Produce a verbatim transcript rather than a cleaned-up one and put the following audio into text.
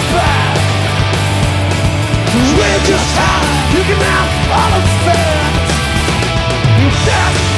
back. We're just high, looking out all the facts. You just